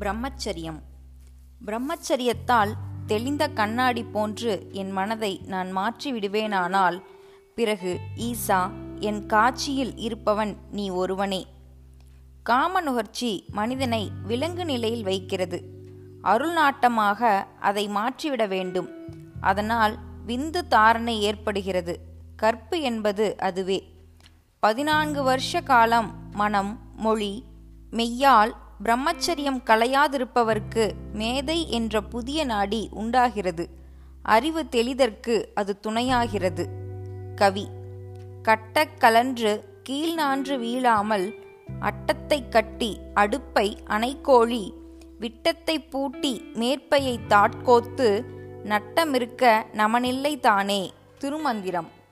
பிரம்மச்சரியம். பிரம்மச்சரியத்தால் தெளிந்த கண்ணாடி போன்று என் மனதை நான் மாற்றி விடுவேனானால், பிறகு ஈசா, என் காட்சியில் இருப்பவன் நீ ஒருவனே. காம நுகர்ச்சி மனிதனை விலங்கு நிலையில் வைக்கிறது. அருள் நாட்டமாக அதை மாற்றிவிட வேண்டும். அதனால் விந்து தாரணை ஏற்படுகிறது. கற்பு என்பது அதுவே. 14 வருஷ காலம் மனம், மொழி, மெய்யால் பிரம்மச்சரியம் களையாதிருப்பவர்க்கு மேதை என்ற புதிய நாடி உண்டாகிறது. அறிவு தெளிதற்கு அது துணையாகிறது. கவி: கட்டக் கலன்று கீழ்நான்று வீழாமல் அட்டத்தை கட்டி அடுப்பை அணைக்கோழி விட்டத்தை பூட்டி மேற்பையை தாட்கோத்து நட்டமிருக்க நமனில்லை தானே. திருமந்திரம்.